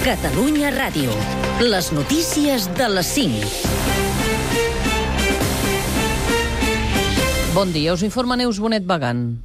Catalunya Ràdio. Les notícies de les 5. Bon dia, us informa Neus Bonet Bagant.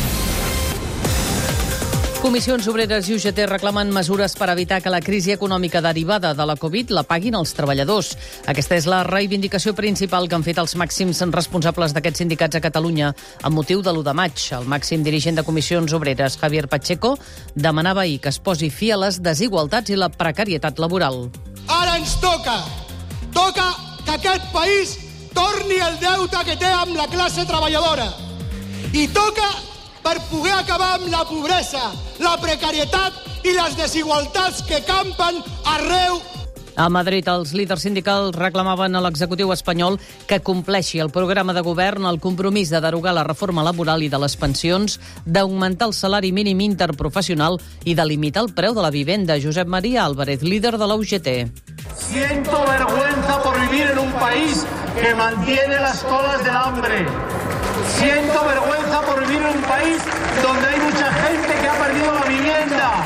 Comissions Obreres i UGT reclamen mesures per evitar que la crisi econòmica derivada de la Covid la paguin els treballadors. Aquesta és la reivindicació principal que han fet els màxims responsables d'aquests sindicats a Catalunya amb motiu de l'1 de maig. El màxim dirigent de Comissions Obreres, Javier Pacheco, demanava ahir que es posi fi a les desigualtats i la precarietat laboral. Ara ens toca que aquest país torni el deute que té amb la classe treballadora. I toca per poder acabar amb la pobresa, la precarietat i les desigualtats que campen arreu. A Madrid, els líders sindicals reclamaven a l'executiu espanyol que compleixi el programa de govern, el compromís de derogar la reforma laboral i de les pensions, d'augmentar el salari mínim interprofessional i de limitar el preu de la vivenda. Josep María Álvarez, líder de la UGT. Siento vergüenza por vivir en un país que mantiene las colas del hambre. Siento vergüenza por vivir en un país donde hay mucha gente que ha perdido la vivienda.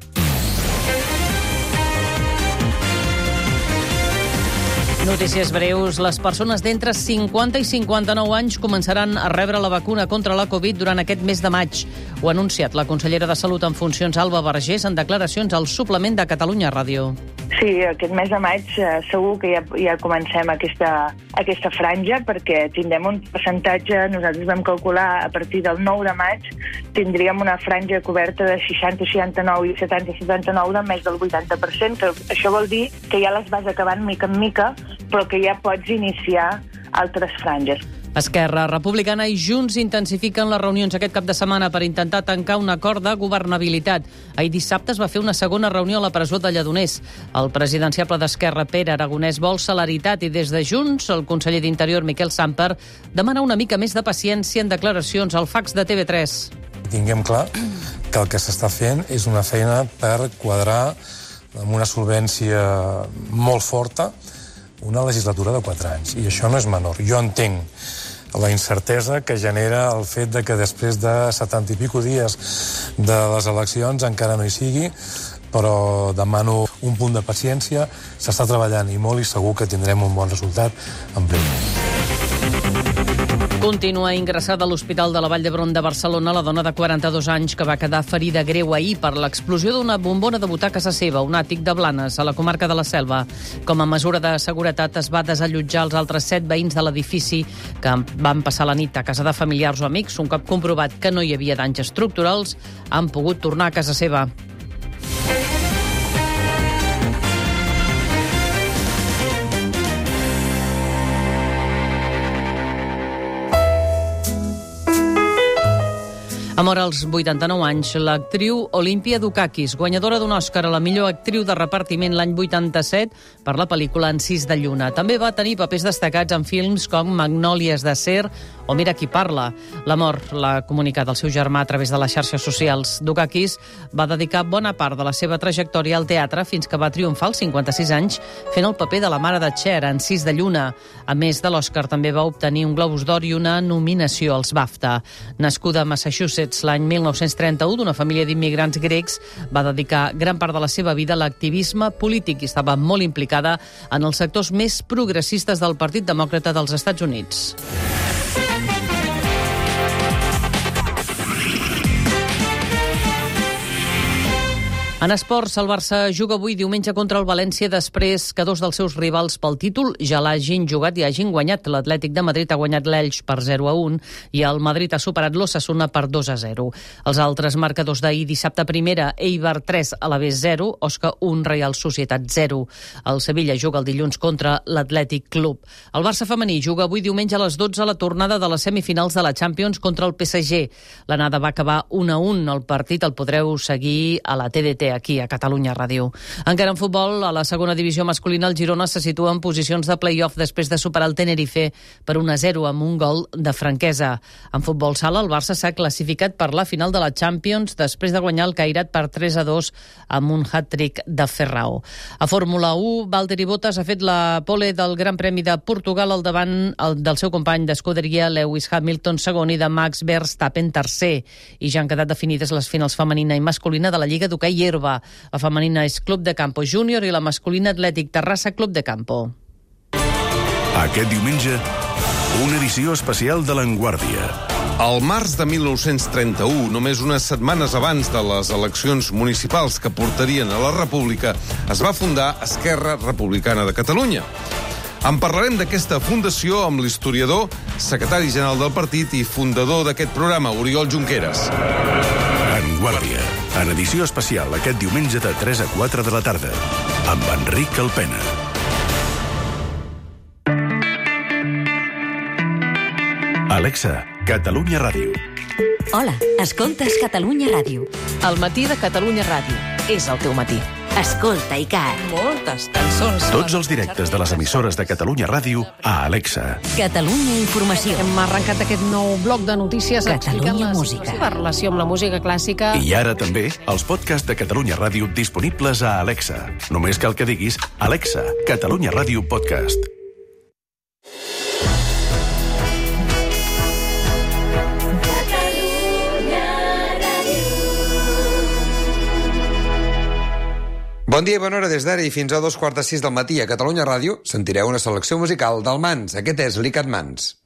Notícies breus. Les persones d'entre 50 i 59 anys començaran a rebre la vacuna contra la Covid durant aquest mes de maig. Ho ha anunciat la consellera de Salut en funcions, Alba Vergés, en declaracions al suplement de Catalunya Ràdio. Sí, aquest mes de maig segur que ja comencem aquesta franja, perquè tindrem un percentatge, nosaltres vam calcular a partir del 9 de maig, tindríem una franja coberta de 60-69 i 70-79 de més del 80%, que això vol dir que ja les vas acabant mica en mica, però que ja pots iniciar altres franges. Esquerra Republicana i Junts intensifiquen les reunions aquest cap de setmana per intentar tancar un acord de governabilitat. Ahir dissabte es va fer una segona reunió a la presó de Lledoners. El presidenciable d'Esquerra, Pere Aragonès, vol celeritat i des de Junts, el conseller d'Interior, Miquel Samper, demana una mica més de paciència en declaracions al fax de TV3. Tinguem clar que el que s'està fent és una feina per quadrar amb una solvència molt forta una legislatura de 4 anys, i això no és menor. Jo entenc la incertesa que genera el fet de que després de 70 i pico dies de les eleccions encara no hi sigui, però demano un punt de paciència. S'està treballant i molt, i segur que tindrem un bon resultat en breu. Continua ingressada a l'Hospital de la Vall d'Hebron de Barcelona la dona de 42 anys que va quedar ferida greu ahir per l'explosió d'una bombona de botar a casa seva, un àtic de Blanes, a la comarca de la Selva. Com a mesura de seguretat es va desallotjar els altres 7 veïns de l'edifici que van passar la nit a casa de familiars o amics. Un cop comprovat que no hi havia danys estructurals, han pogut tornar a casa seva. Ha mort als 89 anys l'actriu Olympia Dukakis, guanyadora d'un Òscar a la millor actriu de repartiment l'any 87 per la pel·lícula Encís de lluna. També va tenir papers destacats en films com Magnòlies d'acer o Mira qui parla. La mort l'ha comunicat el seu germà a través de les xarxes socials. Dukakis va dedicar bona part de la seva trajectòria al teatre fins que va triomfar als 56 anys fent el paper de la mare de Cher a Encís de lluna. A més de l'Òscar, també va obtenir un Globus d'Or i una nominació als BAFTA. Nascuda a Massachusetts l'any 1931 d'una família d'immigrants grecs, va dedicar gran part de la seva vida a l'activisme polític i estava molt implicada en els sectors més progressistes del Partit Demòcrata dels Estats Units. En esports, el Barça juga avui diumenge contra el València després que 2 dels seus rivals pel títol ja l'hagin jugat i hagin guanyat. L'Atlètic de Madrid ha guanyat l'Elx per 0-1 i el Madrid ha superat l'Osasuna per 2-0. Els altres marcadors d'ahir dissabte primera, Eibar 3, Alavés 0, Osca 1, Reial Societat 0. El Sevilla juga el dilluns contra l'Atlètic Club. El Barça femení juga avui diumenge a les 12 a la tornada de les semifinals de la Champions contra el PSG. L'anada va acabar 1-1. El partit el podreu seguir a la TDT aquí a Catalunya Ràdio. Encara en futbol, a la segona divisió masculina, el Girona se situa en posicions de play-off després de superar el Tenerife per 1-0 amb un gol de franquesa. En futbol sala, el Barça s'ha classificat per la final de la Champions després de guanyar el Cairat per 3-2 amb un hat-trick de Ferrao. A Fórmula 1, Valtteri Bottas ha fet la pole del Gran Premi de Portugal al davant del seu company d'escuderia Lewis Hamilton segon i de Max Verstappen tercer. I ja han quedat definides les finals femenina i masculina de la Lliga d'Hoquei l'herba. La femenina és Club de Campo Júnior i la masculina Atlètic Terrassa Club de Campo. Aquest diumenge, una edició especial de l'Enguàrdia. Al març de 1931, només unes setmanes abans de les eleccions municipals que portarien a la República, es va fundar Esquerra Republicana de Catalunya. En parlarem d'aquesta fundació amb l'historiador, secretari general del partit i fundador d'aquest programa, Oriol Junqueras. Enguàrdia, en edició especial aquest diumenge de 3 a 4 de la tarda, amb Enric Alpena. Alexa, Catalunya Ràdio. Hola, escoltes Catalunya Ràdio. El matí de Catalunya Ràdio. És el teu matí. Escolta, Icar. Moltes cançons. Tots els directes de les emissores de Catalunya Ràdio a Alexa. Catalunya Informació. Hem arrencat aquest nou bloc de notícies Catalunya Música. La relació amb la música clàssica. I ara també els podcasts de Catalunya Ràdio disponibles a Alexa. Només cal que diguis Alexa, Catalunya Ràdio Podcast. Bon dia i bona hora des d'ara i fins a 2:45 del matí a Catalunya Ràdio sentireu una selecció musical del Mans. Aquest és l'Icat Mans.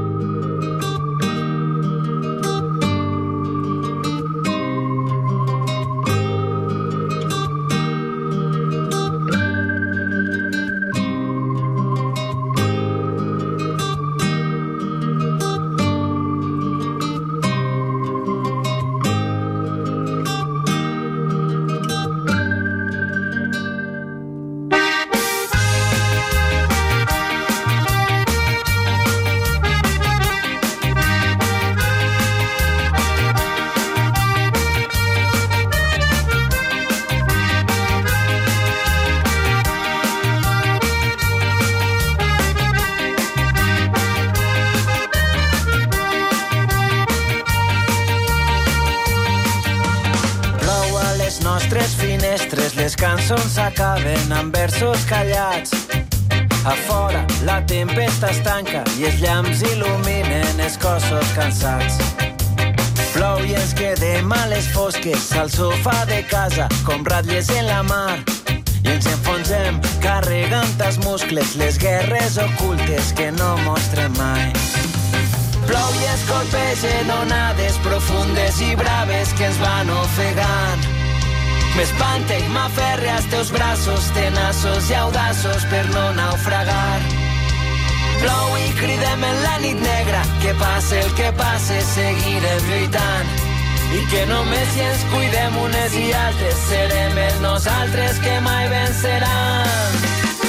Les cançons s'acaben amb versos callats. A fora la tempesta es tanca i els llamps il·luminen els cossos cansats. Plou i ens quedem a les fosques al sofà de casa com ratlles en la mar i ens enfonsem carregant els muscles les guerres ocultes que no mostrem mai. Plou i es colpegen onades profundes i braves que ens van ofegant. M'espante i m'aferre als teus braços tenaços i audaços per no naufragar. Plou i cridem en la nit negra, que passe el que passe seguirem lluitant. I que només si ens cuidem unes i altres serem els nosaltres que mai venceran.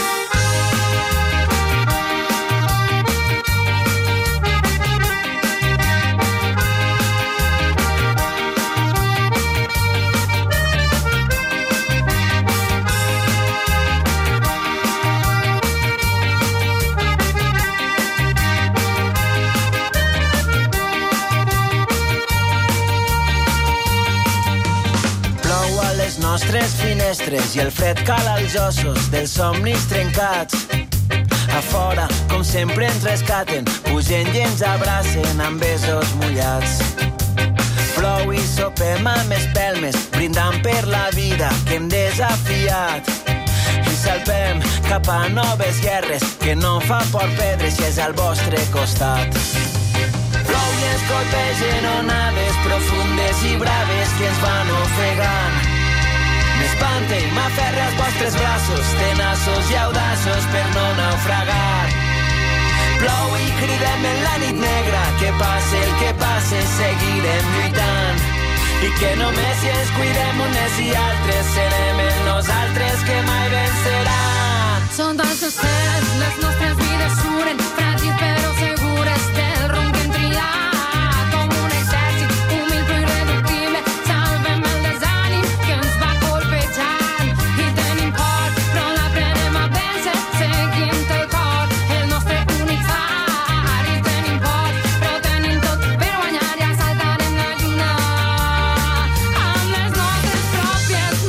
Nostres finestres i el fred cala als ossos dels somnis trencats. A fora, com sempre, ens rescaten, pugen i ens abracen amb besos mullats. Plou i sopem amb espelmes, brindant per la vida que hem desafiat. I salpem cap a noves guerres, que no fa por perdre si és al vostre costat. Plou i ens colpegen onades profundes i braves que ens van ofegant. M'espante i m'aferre als vostres braços tenaços i audaços per no naufragar. Plou i cridem en la nit negra, que passe el que passe seguirem lluitant. I que només si ens cuidem unes i altres serem els nosaltres que mai venceran. Són tants ocells, les nostres vides suren, fràgils però segures del rumb que hem triat. Com un exèrcit humil però irreductible, salvem el desànim que ens va colpejant. I tenim por, però l'aprenem a vèncer, seguint el cor, el nostre únic far. I tenim por, però tenim tot per guanyar i assaltarem la lluna amb les nostres pròpies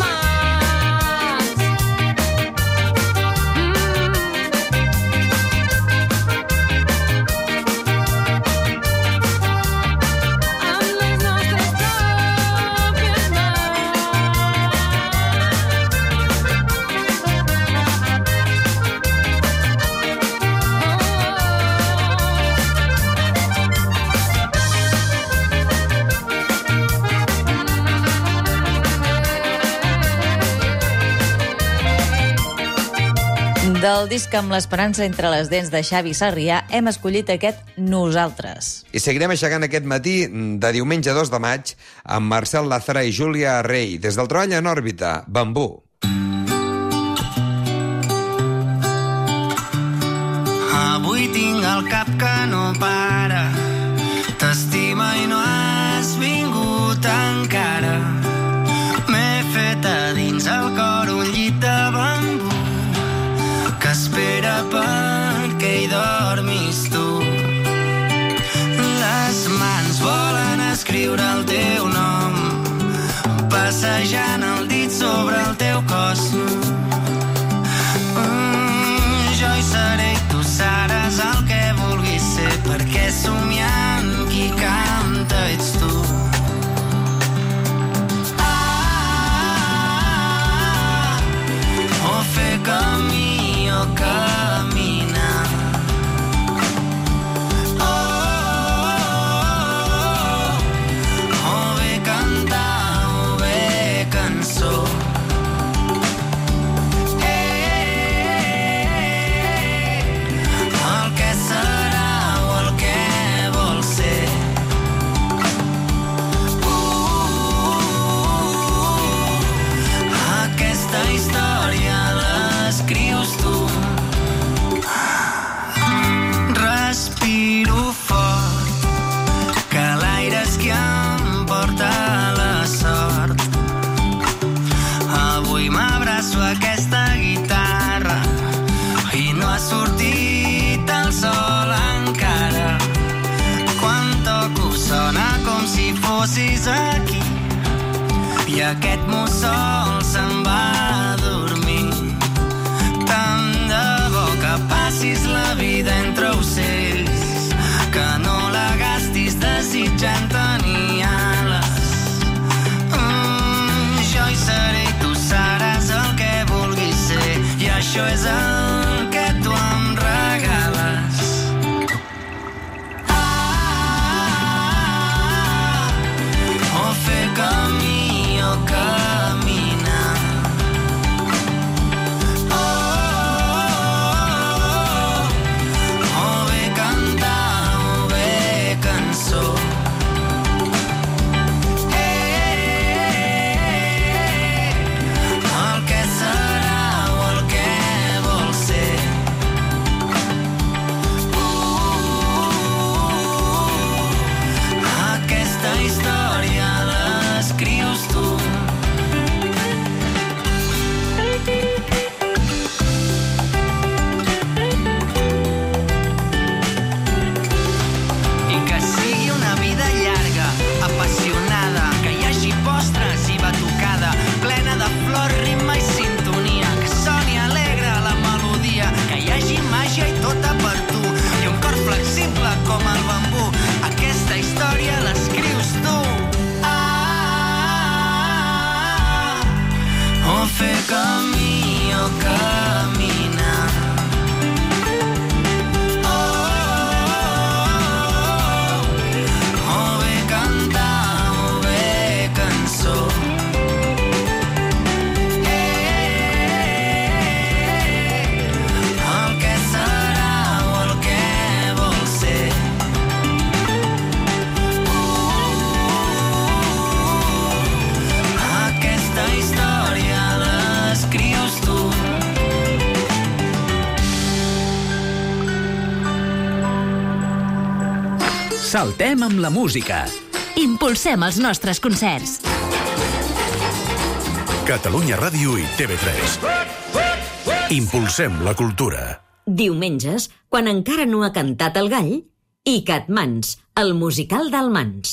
mans. Del disc Amb l'esperança entre les dents de Xavi Sarrià hem escollit aquest Nosaltres. I seguirem aixecant aquest matí de diumenge 2 de maig amb Marcel Lázara i Júlia Rey. Des del treball en òrbita, Bambú. Avui tinc el cap que no para, t'estima i no has vingut encara. M'he fet a dins el cor un llit de bambú que espera perquè hi dormis tu. Les mans volen escriure el teu nom, passejant el dit sobre el teu cos. Jo hi seré i tu seràs el que vulguis ser, perquè somiant qui canta ets tu. O fer camí o caminar. O bé cantar o bé cançó. El que serà o el que vol ser. Aquesta història l'escrius tu. Respiro fort, que l'aire és qui em porta la sort. Avui m'abraço a aquesta guitarra i no ha sortit el sol encara. Quan toco sona com si fossis aquí i aquest mussol se'n va a dormir. Tant de bo que passis la vida entre ocells, que no la gastis desitjant tenir ales. Jo hi seré i tu seràs el que vulguis ser, i això és el que tu em regales. O fer camí o caminar. O bé cantar o bé cançó. El que serà o el que vol ser. Aquesta història l'escrius tu. I que sigui una vida llarga, apassionada, que hi hagi postres i batucada, plena de flor, ritme i sintonia, que soni alegre la melodia, que hi hagi màgia i tota per tu, i un cor flexible com el bambú. Aquesta història l'escrius tu. O fer camí o caminar. O bé cantar o bé cançó. El que serà o el que vol ser. Aquesta història l'escrius tu. Saltem amb la música. Impulsem els nostres concerts. Catalunya Ràdio i TV3. Impulsem la cultura. Diumenges, quan encara no ha cantat el gall, i Catmans, el musical del Mans.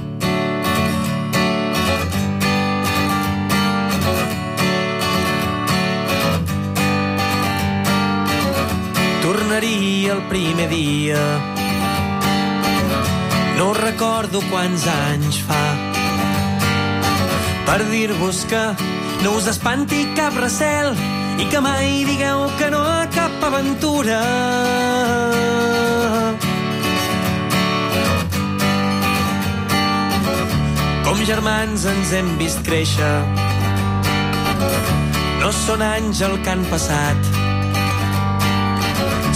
Tornaria el primer dia. No recordo quants anys fa, per dir-vos que no us espanti cap recel i que mai digueu que no a cap aventura. Com germans ens hem vist créixer. No són anys el que han passat,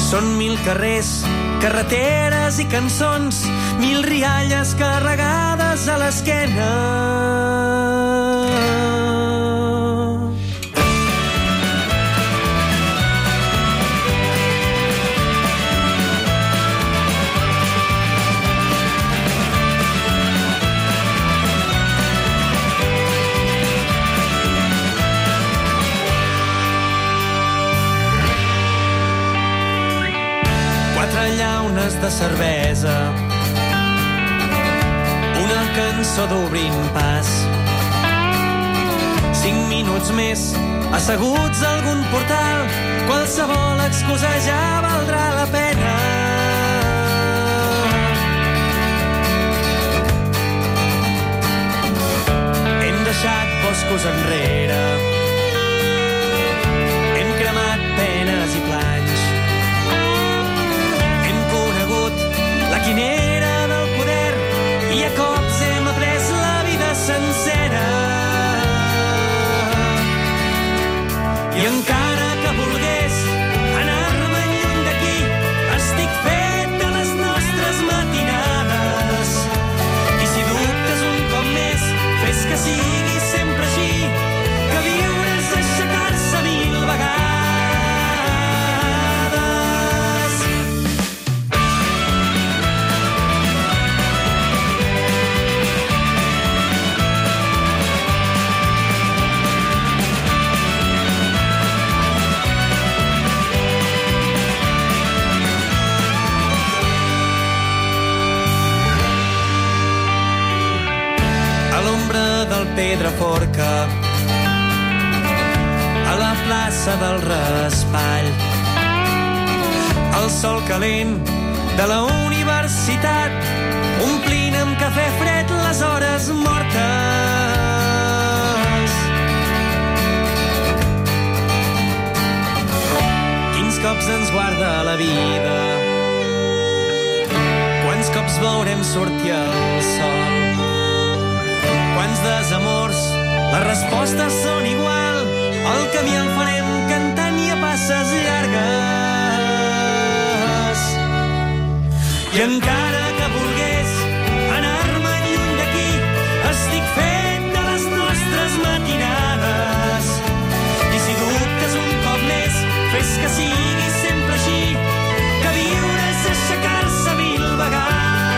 Són 1000 carrers, carreteres i cançons, 1000 rialles carregades a l'esquena. Llaunes de cervesa, una cançó d'obrint pas, 5 minuts més asseguts a algun portal, qualsevol excusa ja valdrà la pena. Hem deixat boscos enrere, hem cremat penes i planys, la quimera del poder i a cops hem après la vida sencera. I encara que volgués anar-me'n lluny d'aquí, estic fet de les nostres matinades. I si dubtes un cop més, fes que sigui sempre així, que viure és aixecar-se 1000 vegades. Del Pedraforca, a la plaça del Raspall, el sol calent de la universitat, omplint amb cafè fred les hores mortes. Quins cops ens guarda la vida, quants cops veurem sortir el sol, quants desamors, les respostes són igual, el camí el farem cantant i a passes llargues. I encara que volgués anar-me'n lluny d'aquí, estic fet de les nostres matinades. I si dubtes un cop més, fes que sigui sempre així, que viure és aixecar-se 1000 vegades.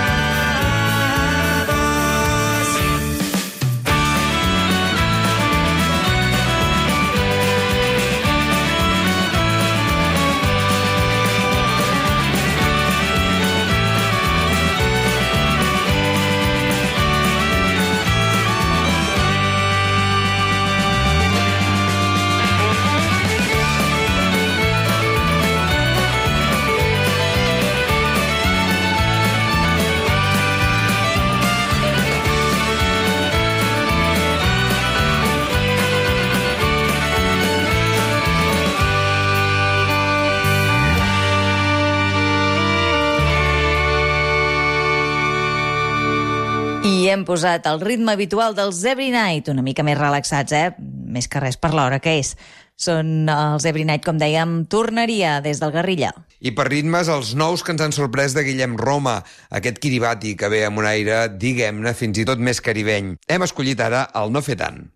I hem posat el ritme habitual dels Every Night, una mica més relaxats, Més que res per l'hora que és. Són els Every Night, com dèiem, tornaria des del Guerrilla. I per ritmes, els nous que ens han sorprès de Guillem Roma, aquest kiribati que ve amb un aire, diguem-ne, fins i tot més caribeny. Hem escollit ara el No fer tant.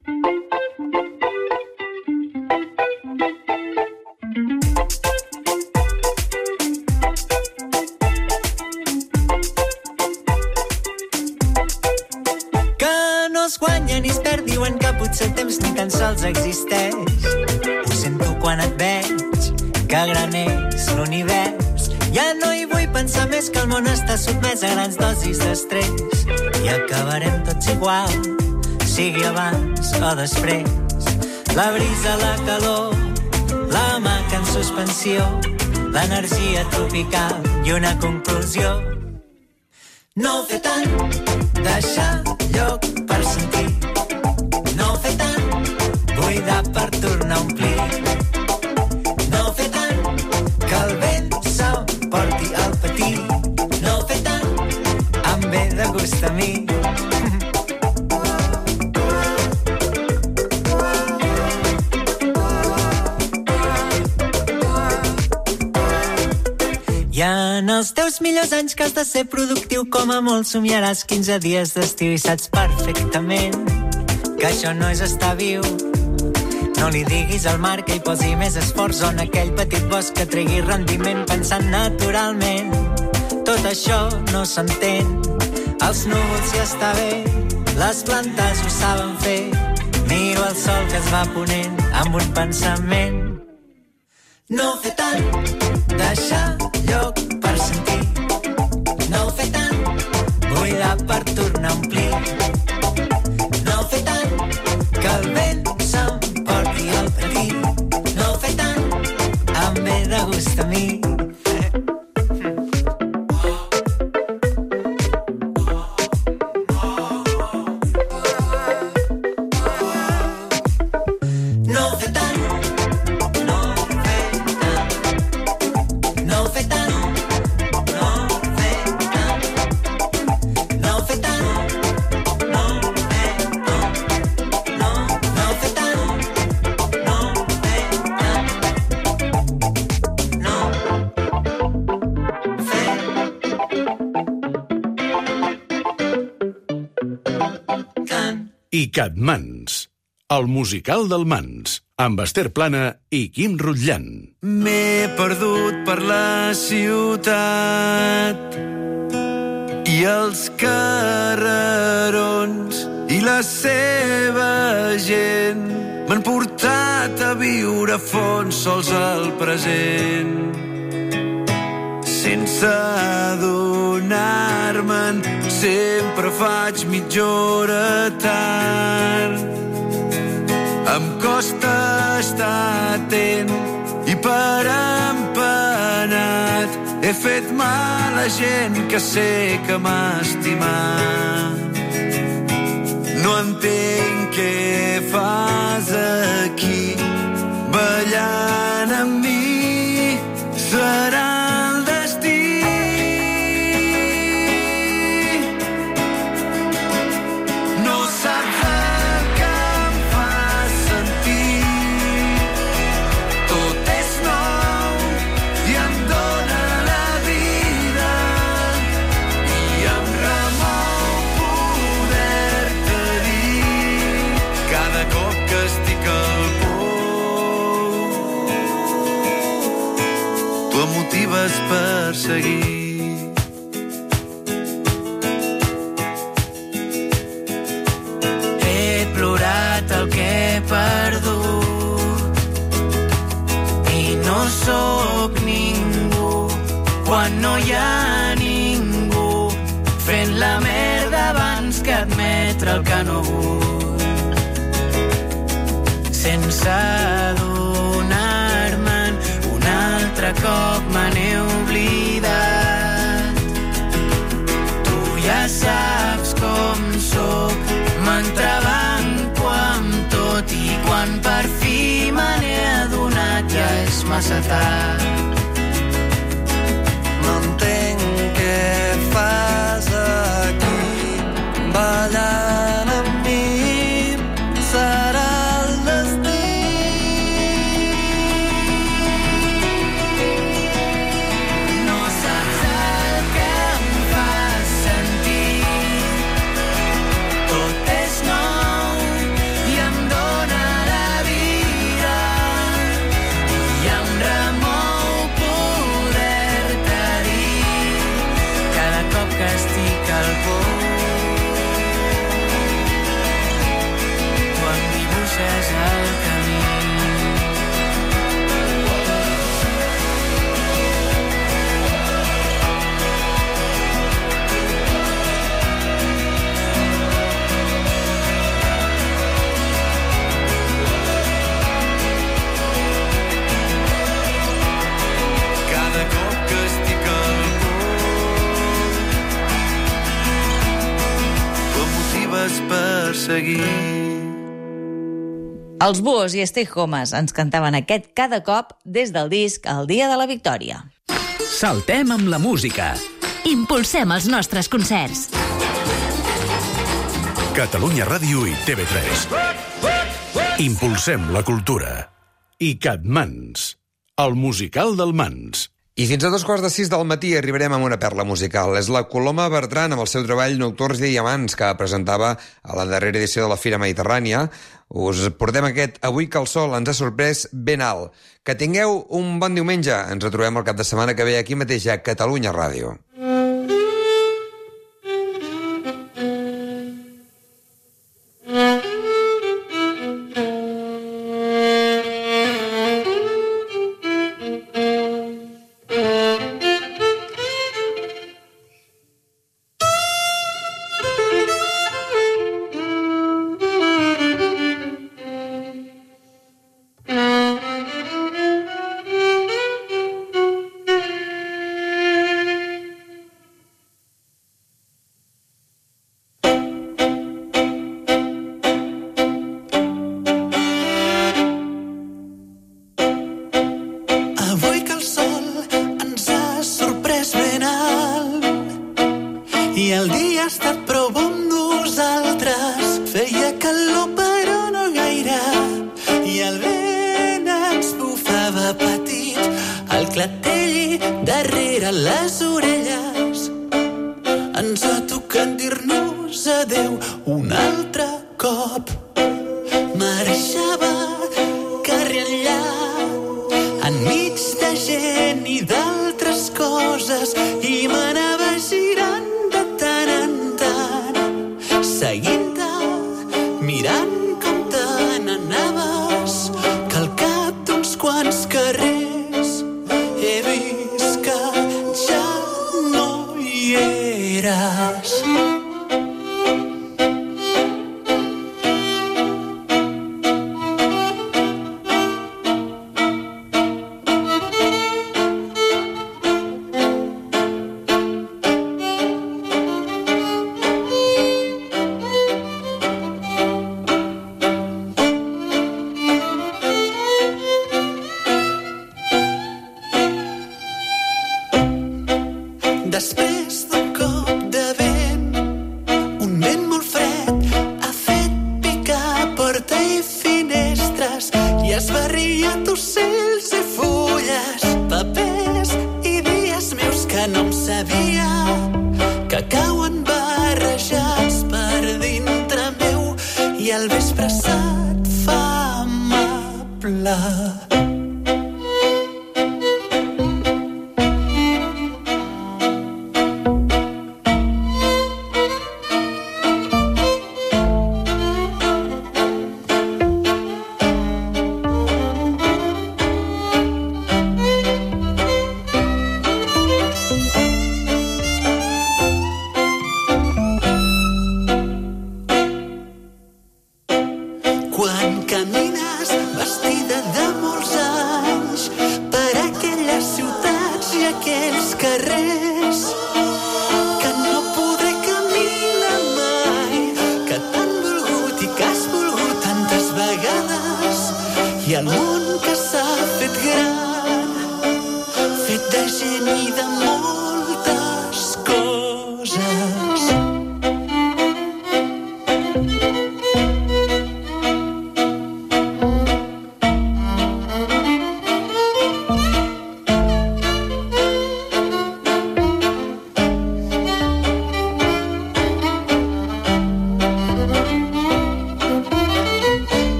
Guanya ni es perd, diuen que potser el temps ni tan sols existeix. Ho sento quan et veig, que gran és l'univers. Ja no hi vull pensar més, que el món està sotmès a grans dosis d'estrès. I acabarem tots igual, sigui abans o després. La brisa, la calor, la maca en suspensió, l'energia tropical i una conclusió. No fer tant, deixar lloc per sentir. No fer tant, buidar per tornar a omplir. No fer tant, que el vent s'emporti al patí. No fer tant, em ve de gust a mi. En els teus millors anys que has de ser productiu, com a molt somiaràs 15 dies d'estiu i saps perfectament que això no és estar viu. No li diguis al mar que hi posi més esforç o en aquell petit bosc que tregui rendiment pensant naturalment. Tot això no s'entén. Els núvols ja està bé, les plantes ho saben fer. Miro el sol que es va ponent amb un pensament. No fer tant, deixar lloc per sentir. No fer tant, buidar per tornar a omplir. No fer tant, que el vent s'emporti el patir. No fer tant, em ve de gust a mi. Catmans, el musical del Mans, amb Esther Plana i Quim Rutllant. M'he perdut per la ciutat i els carrerons i la seva gent m'han portat a viure a fons sols al present. Sense adonar-me'n, sempre faig mitja hora tard. Em costa estar atent i per empenat he fet mal a gent que sé que m'ha estimat. No entenc què fas aquí, ballant amb mi, serà el destí. No saps el que em fa sentir, tot és nou i em dóna la vida i em remou poder-te dir cada cop que estic al pou. Tu em motives per seguir. He plorat el que he perdut i no sóc ningú quan no hi ha ningú fent la merda abans que admetre el que no vull. Sense adonar-me'n, un altre cop me n'he oblidat. Tu ja saps com sóc, m'entrebanco amb tot i quan per fi me n'he adonat ja és massa tard. No entenc què fas aquí, ballant amb mi, serà el destí. No saps el que em fa sentir, tot és nou i em dóna la vida i em remou poder-te dir cada cop que estic al pou. Tu em dibuixes el camí. Cada cop que estic al pou, tu em motives per seguir. Els Búhos i Stay Homes ens cantaven aquest cada cop des del disc El dia de la victòria. Saltem amb la música. Impulsem els nostres concerts. Catalunya Ràdio i TV3. Impulsem la cultura. I Catmans, el musical del Mans. I fins a 5:15 del matí arribarem amb una perla musical. És la Coloma Bertran amb el seu treball Nocturns i Diamants, que presentava a la darrera edició de la Fira Mediterrània. Us portem aquest Avui que el sol ens ha sorprès ben alt. Que tingueu un bon diumenge. Ens retrobem el cap de setmana que ve aquí mateix a Catalunya Ràdio. I el dia ha estat prou bo amb nosaltres. Feia calor però no gaire, i el vent ens bufava petit al clatell darrere les orelles. Ens ha tocat dir-nos adeu un altre cop. Marxava carrer enllà, enmig de gent i d'altres coses, i m'anava girant de tant en tant, seguint-te, mirant com te n'anaves, que al cap d'uns quants carrers he vist que ja no hi eres. Després d'un cop de vent, un vent molt fred ha fet picar porta i finestres i esbarriat ocells i fulles, papers i dies meus que no em sabia, que cauen barrejats per dintre meu, i el vespre se't fa amable. Quan camines vestida de molts anys per aquelles ciutats i aquells carrers que no podré caminar mai, que t'han volgut i que has volgut tantes vegades, i el món que s'ha fet gran, fet de gent i d'amor